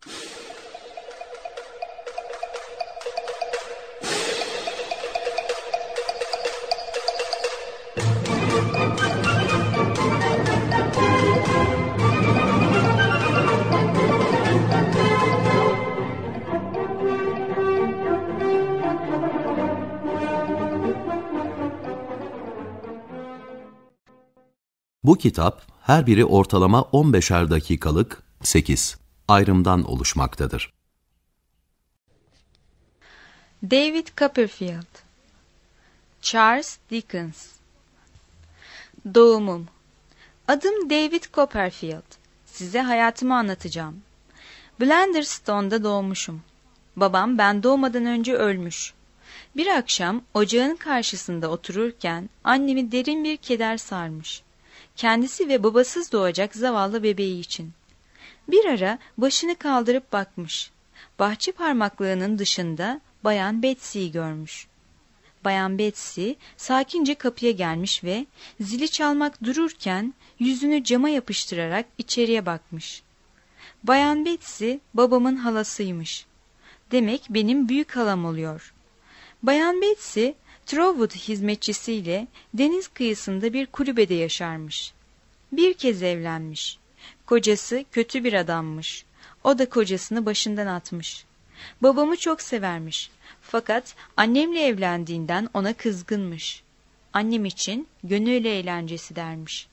Bu kitap her biri ortalama 15'er dakikalık 8 ayrımdan oluşmaktadır. David Copperfield, Charles Dickens. Doğumum. Adım David Copperfield. Size hayatımı anlatacağım. Blunderstone'da doğmuşum. Babam ben doğmadan önce ölmüş. Bir akşam ocağın karşısında otururken annemi derin bir keder sarmış. Kendisi ve babasız doğacak zavallı bebeği için. Bir ara başını kaldırıp bakmış. Bahçe parmaklığının dışında Bayan Betsy'yi görmüş. Bayan Betsy sakince kapıya gelmiş ve zili çalmak dururken yüzünü cama yapıştırarak içeriye bakmış. Bayan Betsy babamın halasıymış. Demek benim büyük halam oluyor. Bayan Betsy Trotwood hizmetçisiyle deniz kıyısında bir kulübede yaşarmış. Bir kez evlenmiş. Kocası kötü bir adammış. O da kocasını başından atmış. Babamı çok severmiş. Fakat annemle evlendiğinden ona kızgınmış. Annem için gönül eğlencesi dermiş.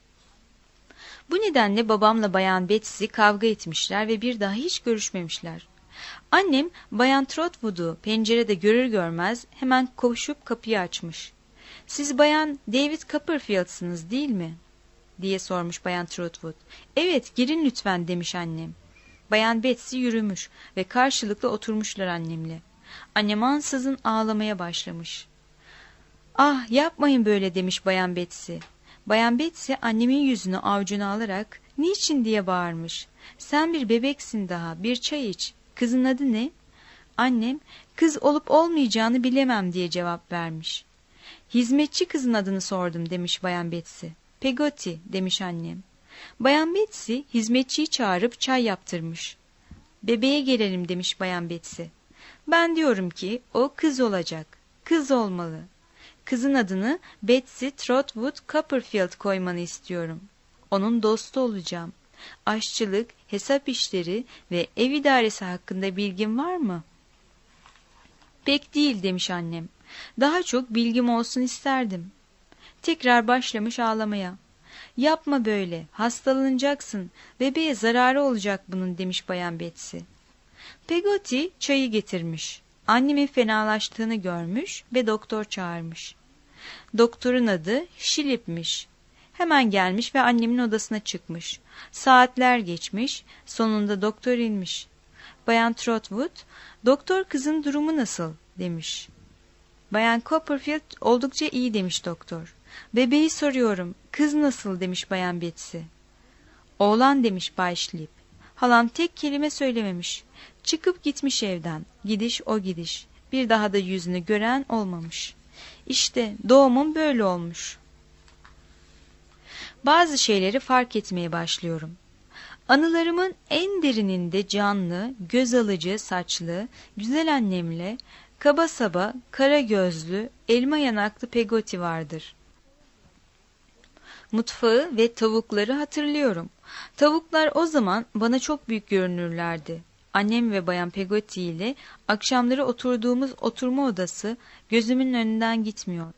Bu nedenle babamla Bayan Betsy kavga etmişler ve bir daha hiç görüşmemişler. Annem Bayan Trotwood'u pencerede görür görmez hemen koşup kapıyı açmış. "Siz Bayan David Copperfield'sınız değil mi?" diye sormuş Bayan Trotwood. "Evet, girin lütfen," demiş annem. Bayan Betsy yürümüş ve karşılıklı oturmuşlar annemle. Annem ansızın ağlamaya başlamış. "Ah, yapmayın böyle," demiş Bayan Betsy. Bayan Betsy annemin yüzünü avucuna alarak "Niçin?" diye bağırmış. "Sen bir bebeksin daha, bir çay iç. Kızın adı ne?" Annem "Kız olup olmayacağını bilemem," diye cevap vermiş. "Hizmetçi kızın adını sordum," demiş Bayan Betsy. "Peggotty," demiş annem. Bayan Betsy hizmetçiyi çağırıp çay yaptırmış. "Bebeğe gelelim," demiş Bayan Betsy. "Ben diyorum ki o kız olacak. Kız olmalı. Kızın adını Betsy Trotwood Copperfield koymanı istiyorum. Onun dostu olacağım. Aşçılık, hesap işleri ve ev idaresi hakkında bilgin var mı?" "Pek değil," demiş annem. "Daha çok bilgim olsun isterdim." Tekrar başlamış ağlamaya. "Yapma böyle, hastalanacaksın, bebeğe zararı olacak bunun," demiş Bayan Betsy. Peggotty çayı getirmiş. Annemin fenalaştığını görmüş ve doktor çağırmış. Doktorun adı Şilip'miş. Hemen gelmiş ve annemin odasına çıkmış. Saatler geçmiş, sonunda doktor inmiş. Bayan Trotwood, "Doktor kızın durumu nasıl?" demiş. Bayan Copperfield oldukça iyi demiş doktor. "Bebeği soruyorum, kız nasıl?" demiş Bayan Betsy. "Oğlan," demiş Bay Şilip. Halam tek kelime söylememiş. Çıkıp gitmiş evden. Gidiş o gidiş. Bir daha da yüzünü gören olmamış. İşte doğumum böyle olmuş. Bazı şeyleri fark etmeye başlıyorum. Anılarımın en derininde canlı, göz alıcı saçlı, güzel annemle kaba saba, kara gözlü, elma yanaklı Peggotty vardır. Mutfağı ve tavukları hatırlıyorum. Tavuklar o zaman bana çok büyük görünürlerdi. Annem ve Bayan Peggotty ile akşamları oturduğumuz oturma odası gözümün önünden gitmiyor.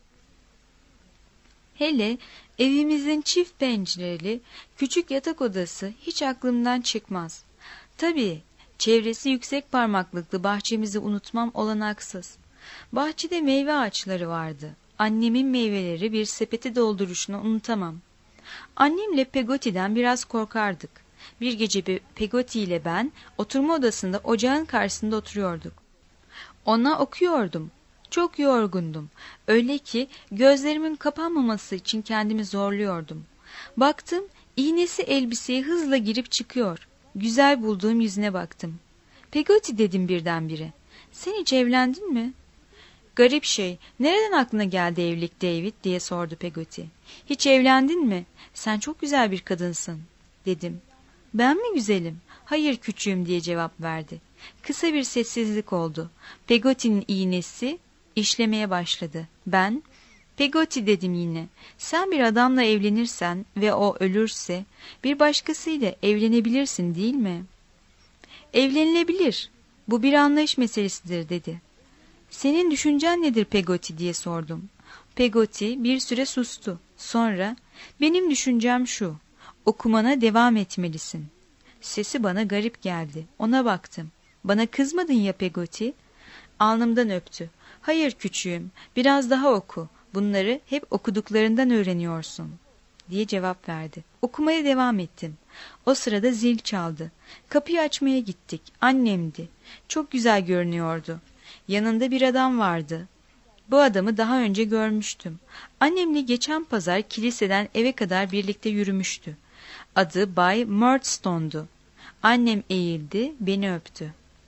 Hele evimizin çift pencereli küçük yatak odası hiç aklımdan çıkmaz. Tabii çevresi yüksek parmaklıklı bahçemizi unutmam olanaksız. Bahçede meyve ağaçları vardı. Annemin meyveleri bir sepeti dolduruşunu unutamam. Annemle Peggotty'den biraz korkardık. Bir gece Peggotty ile ben oturma odasında ocağın karşısında oturuyorduk. Ona okuyordum. Çok yorgundum. Öyle ki gözlerimin kapanmaması için kendimi zorluyordum. Baktım iğnesi elbiseye hızla girip çıkıyor. Güzel bulduğum yüzüne baktım. "Peggotty," dedim birdenbire. "Sen hiç evlendin mi?" "Garip şey, nereden aklına geldi evlilik David?" diye sordu Peggotty. "Hiç evlendin mi? Sen çok güzel bir kadınsın," dedim. "Ben mi güzelim? Hayır küçüğüm diye cevap verdi. Kısa bir sessizlik oldu. Peggotty'nin iğnesi işlemeye başladı. Ben, Peggotty dedim yine. Sen bir adamla evlenirsen ve o ölürse bir başkasıyla evlenebilirsin değil mi? Evlenilebilir. Bu bir anlayış meselesidir dedi. Senin düşüncen nedir Peggotty diye sordum. Peggotty bir süre sustu. Sonra benim düşüncem şu. Okumana devam etmelisin. Sesi bana garip geldi. Ona baktım. Bana kızmadın ya Peggotty? Alnımdan öptü. Hayır küçüğüm, biraz daha oku. Bunları hep okuduklarından öğreniyorsun diye cevap verdi. Okumaya devam ettim. O sırada zil çaldı. Kapıyı açmaya gittik. Annemdi. Çok güzel görünüyordu. Yanında bir adam vardı. Bu adamı daha önce görmüştüm. Annemle geçen pazar kiliseden eve kadar birlikte yürümüştü. Adı Bay Murdstone'du. Annem eğildi, beni öptü.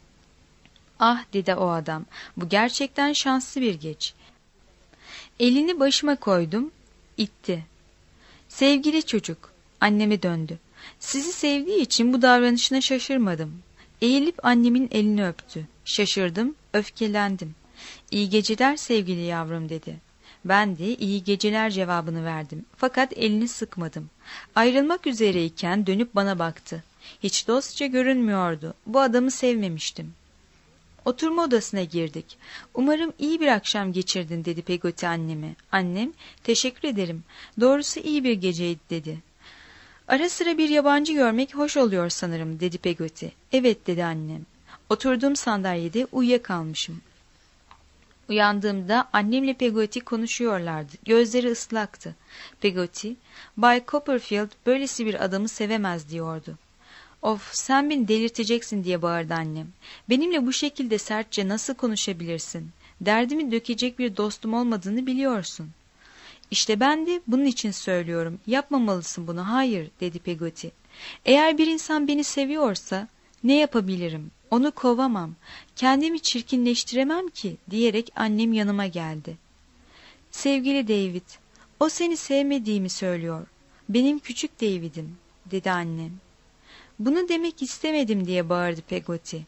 Ah dedi o adam, bu gerçekten şanslı bir geç. Elini başıma koydum, itti. Sevgili çocuk, anneme döndü. Sizi sevdiği için bu davranışına şaşırmadım. Eğilip annemin elini öptü. Şaşırdım, öfkelendim. İyi geceler sevgili yavrum dedi. Ben de iyi geceler cevabını verdim. Fakat elini sıkmadım. Ayrılmak üzereyken dönüp bana baktı. Hiç dostça görünmüyordu. Bu adamı sevmemiştim. Oturma odasına girdik. Umarım iyi bir akşam geçirdin dedi Peggotty anneme. Annem, teşekkür ederim. Doğrusu iyi bir geceydi dedi. Ara sıra bir yabancı görmek hoş oluyor sanırım dedi Peggotty. Evet dedi annem. Oturduğum sandalyede uyuyakalmışım. Uyandığımda annemle Peggotty konuşuyorlardı. Gözleri ıslaktı. Peggotty, Bay Copperfield böylesi bir adamı sevemez diyordu. Of, sen beni delirteceksin diye bağırdı annem. Benimle bu şekilde sertçe nasıl konuşabilirsin? Derdimi dökecek bir dostum olmadığını biliyorsun. İşte ben de bunun için söylüyorum. Yapmamalısın bunu. Hayır dedi Peggotty. Eğer bir insan beni seviyorsa ne yapabilirim? Onu kovamam. Kendimi çirkinleştiremem ki diyerek annem yanıma geldi. Sevgili David, o seni sevmediğimi söylüyor. Benim küçük David'im dedi annem. Bunu demek istemedim diye bağırdı Peggotty.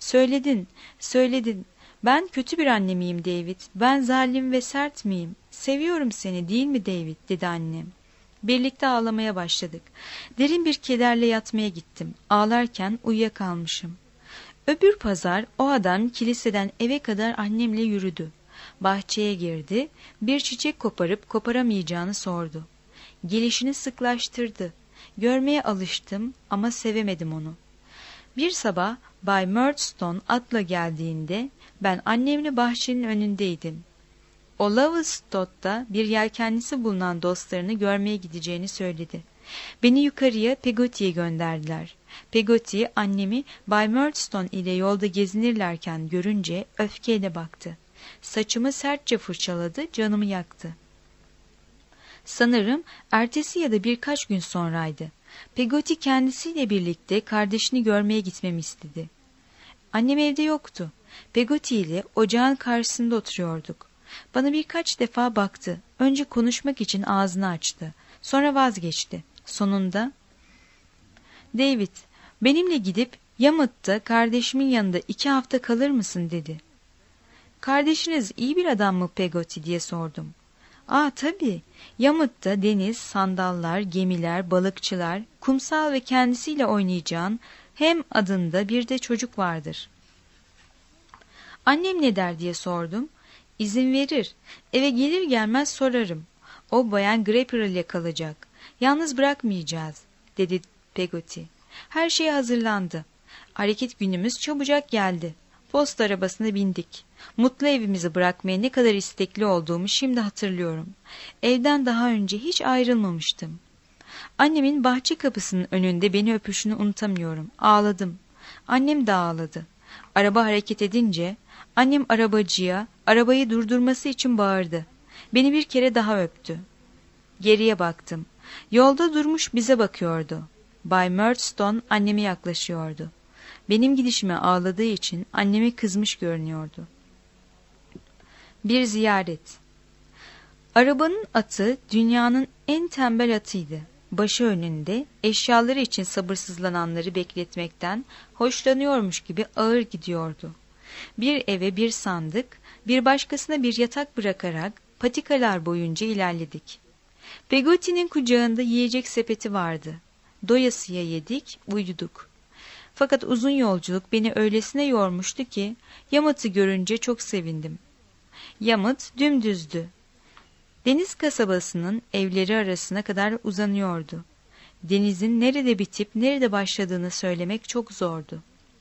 Söyledin. Ben kötü bir anne miyim David? Ben zalim ve sert miyim? Seviyorum seni değil mi David? Dedi annem. Birlikte ağlamaya başladık. Derin bir kederle yatmaya gittim. Ağlarken uyuyakalmışım. Öbür pazar o adam kiliseden eve kadar annemle yürüdü. Bahçeye girdi, bir çiçek koparıp koparamayacağını sordu. Gelişini sıklaştırdı. Görmeye alıştım ama sevemedim onu. Bir sabah Bay Murdstone atla geldiğinde ben annemle bahçenin önündeydim. O Lowestoft'ta bir yelkenlisi bulunan dostlarını görmeye gideceğini söyledi. Beni yukarıya Peggotty'ye gönderdiler. Peggotty annemi Bay Murdstone ile yolda gezinirlerken görünce öfkeyle baktı. Saçımı sertçe fırçaladı, canımı yaktı. Sanırım ertesi ya da birkaç gün sonraydı. Peggotty kendisiyle birlikte kardeşini görmeye gitmemi istedi. Annem evde yoktu. Peggotty ile ocağın karşısında oturuyorduk. Bana birkaç defa baktı. Önce konuşmak için ağzını açtı. Sonra vazgeçti. Sonunda, David, benimle gidip Yarmouth'ta kardeşimin yanında 2 hafta kalır mısın dedi. Kardeşiniz iyi bir adam mı Peggotty diye sordum. Tabii. Yarmouth'ta deniz, sandallar, gemiler, balıkçılar, kumsal ve kendisiyle oynayacağın hem adında bir de çocuk vardır. Annem ne der diye sordum. İzin verir. Eve gelir gelmez sorarım. O bayan Grapper ile kalacak. Yalnız bırakmayacağız dedi Peggotty. Her şey hazırlandı. Hareket günümüz çabucak geldi. Posta arabasına bindik. Mutlu evimizi bırakmaya ne kadar istekli olduğumu şimdi hatırlıyorum. Evden daha önce hiç ayrılmamıştım. Annemin bahçe kapısının önünde beni öpüşünü unutamıyorum. Ağladım. Annem de ağladı. Araba hareket edince annem arabacıya arabayı durdurması için bağırdı. Beni bir kere daha öptü. Geriye baktım. Yolda durmuş bize bakıyordu. Bay Murdstone anneme yaklaşıyordu. Benim gidişime ağladığı için anneme kızmış görünüyordu. Bir ziyaret. Arabanın atı dünyanın en tembel atıydı. başı önünde eşyaları için sabırsızlananları bekletmekten hoşlanıyormuş gibi ağır gidiyordu. Bir eve bir sandık, bir başkasına bir yatak bırakarak patikalar boyunca ilerledik. Peggotty'nin kucağında yiyecek sepeti vardı. Doyasıya yedik, uyuduk. Fakat uzun yolculuk beni öylesine yormuştu ki Yamat'ı görünce çok sevindim. Yamat dümdüzdü. Deniz kasabasının evleri arasına kadar uzanıyordu. Denizin nerede bitip nerede başladığını söylemek çok zordu.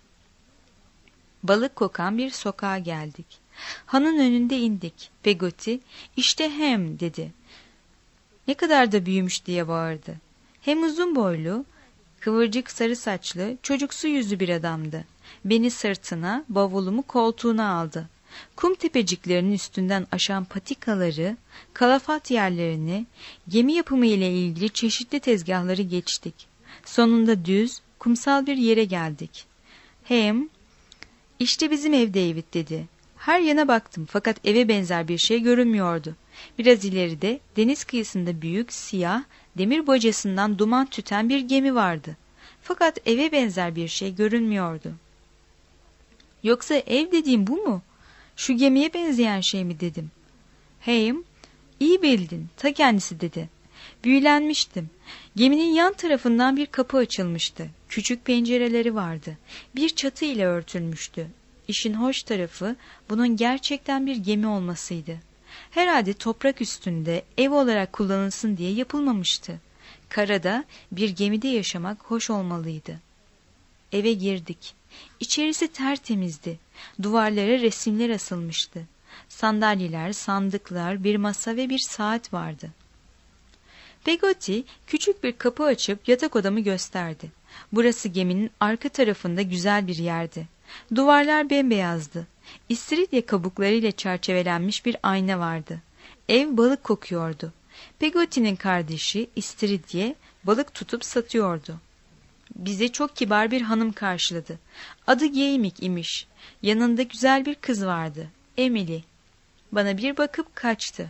Balık kokan bir sokağa geldik. Hanın önünde indik. Peggotty, "İşte Ham," dedi. "Ne kadar da büyümüş," diye bağırdı. Hem uzun boylu, kıvırcık sarı saçlı, çocuksu yüzlü bir adamdı. Beni sırtına, bavulumu koltuğuna aldı. Kum tepeciklerinin üstünden aşan patikaları, kalafat yerlerini, gemi yapımı ile ilgili çeşitli tezgahları geçtik. Sonunda düz, kumsal bir yere geldik. Hem, "İşte bizim ev David," dedi. Her yana baktım fakat eve benzer bir şey görünmüyordu. Biraz ileride deniz kıyısında büyük, siyah, demir bacasından duman tüten bir gemi vardı. Fakat eve benzer bir şey görünmüyordu. "Yoksa ev dediğim bu mu? Şu gemiye benzeyen şey mi?" dedim. "Hem, iyi bildin, ta kendisi," dedi. Büyülenmiştim. Geminin yan tarafından bir kapı açılmıştı. Küçük pencereleri vardı. Bir çatı ile örtülmüştü. İşin hoş tarafı bunun gerçekten bir gemi olmasıydı. Herhalde toprak üstünde ev olarak kullanılsın diye yapılmamıştı. Karada bir gemide yaşamak hoş olmalıydı. Eve girdik. İçerisi tertemizdi. Duvarlara resimler asılmıştı. Sandalyeler, sandıklar, bir masa ve bir saat vardı. Peggotty küçük bir kapı açıp yatak odamı gösterdi. Burası geminin arka tarafında güzel bir yerdi. Duvarlar bembeyazdı. İstiridye kabuklarıyla çerçevelenmiş bir ayna vardı. Ev balık kokuyordu. Peggotty'nin kardeşi İstiridye balık tutup satıyordu. Bizi çok kibar bir hanım karşıladı. Adı Geymik imiş. Yanında güzel bir kız vardı. Emily. Bana bir bakıp kaçtı.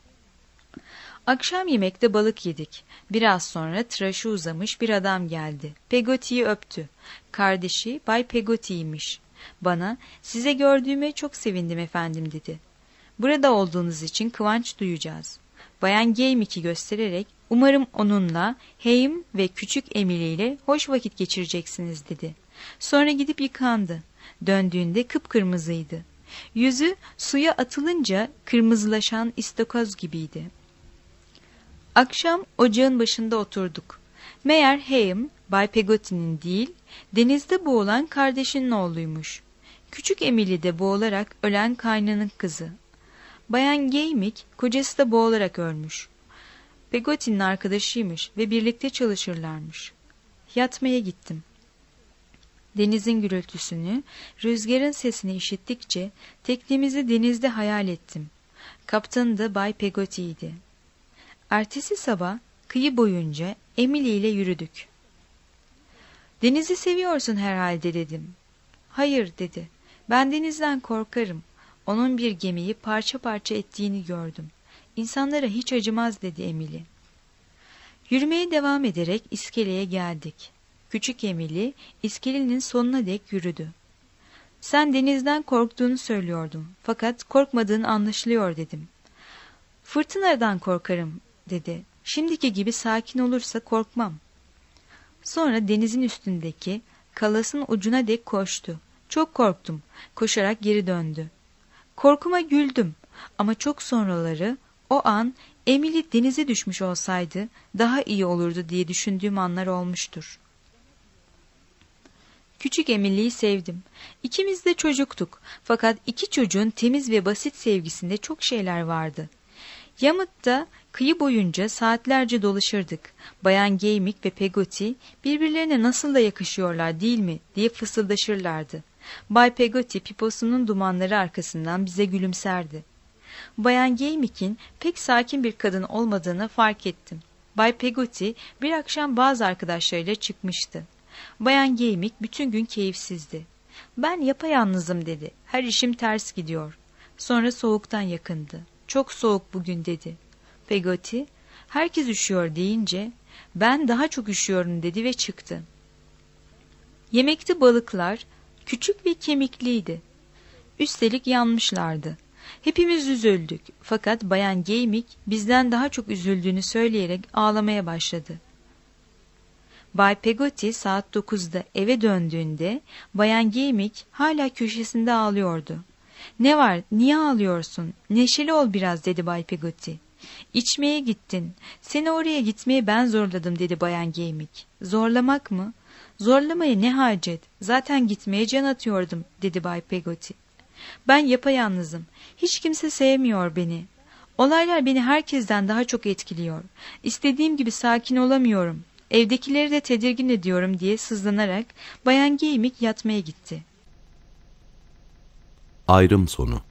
Akşam yemekte balık yedik. Biraz sonra tıraşı uzamış bir adam geldi. Peggotty'yi öptü. Kardeşi Bay Peggotty'ymiş. Bana, "Size gördüğüme çok sevindim efendim," dedi. "Burada olduğunuz için kıvanç duyacağız." Bayan Geymik'i göstererek, "Umarım onunla, Ham ve küçük Emily ile hoş vakit geçireceksiniz," dedi. Sonra gidip yıkandı. Döndüğünde kıpkırmızıydı. Yüzü suya atılınca kırmızılaşan istakoz gibiydi. Akşam ocağın başında oturduk. Meğer Ham, Bay Peggotty'nin değil, denizde boğulan kardeşinin oğluymuş. Küçük Emily de boğularak ölen kaynının kızı. Bayan Geymik, kocası da boğularak ölmüş. Peggotty'nin arkadaşıymış ve birlikte çalışırlarmış. Yatmaya gittim. Denizin gürültüsünü, rüzgarın sesini işittikçe teknemizi denizde hayal ettim. Kaptanı da Bay Peggotty'ydi. Ertesi sabah kıyı boyunca Emily ile yürüdük. "Denizi seviyorsun herhalde," dedim. "Hayır," dedi. "Ben denizden korkarım. Onun bir gemiyi parça parça ettiğini gördüm. İnsanlara hiç acımaz," dedi Emily. Yürümeye devam ederek iskeleye geldik. Küçük Emily iskelenin sonuna dek yürüdü. "Sen denizden korktuğunu söylüyordun fakat korkmadığın anlaşılıyor," dedim. "Fırtınadan korkarım," dedi. "Şimdiki gibi sakin olursa korkmam." Sonra denizin üstündeki kalasın ucuna dek koştu. Çok korktum. Koşarak geri döndü. Korkuma güldüm ama çok sonraları o an Emily denize düşmüş olsaydı daha iyi olurdu diye düşündüğüm anlar olmuştur. Küçük Emily'yi sevdim. İkimiz de çocuktuk fakat iki çocuğun temiz ve basit sevgisinde çok şeyler vardı. Yamat'ta kıyı boyunca saatlerce dolaşırdık. Bayan Geymik ve Peggotty birbirlerine nasıl da yakışıyorlar değil mi diye fısıldaşırlardı. Bay Peggotty piposunun dumanları arkasından bize gülümserdi. Bayan Geymik'in pek sakin bir kadın olmadığını fark ettim. Bay Peggotty bir akşam bazı arkadaşlarıyla çıkmıştı. Bayan Geymik bütün gün keyifsizdi. "Ben yapayalnızım," dedi. "Her işim ters gidiyor." Sonra soğuktan yakındı. "Çok soğuk bugün," dedi. Peggotty, "Herkes üşüyor," deyince Ben daha çok üşüyorum dedi ve çıktı. Yemekte balıklar küçük ve kemikliydi. Üstelik yanmışlardı. Hepimiz üzüldük. Fakat Bayan Geymik bizden daha çok üzüldüğünü söyleyerek ağlamaya başladı. Bay Peggotty saat 9'da eve döndüğünde Bayan Geymik hala köşesinde ağlıyordu. "Ne var, niye ağlıyorsun? Neşeli ol biraz," dedi Bay Peggotty. "İçmeye gittin. Seni oraya gitmeye ben zorladım," dedi Bayan Geymik. "Zorlamak mı? Zorlamaya ne hacet? Zaten gitmeye can atıyordum," dedi Bay Peggotty. "Ben yapayalnızım. Hiç kimse sevmiyor beni. Olaylar beni herkesten daha çok etkiliyor. İstediğim gibi sakin olamıyorum. Evdekileri de tedirgin ediyorum," diye sızlanarak Bayan Geymik yatmaya gitti. Ayrım sonu.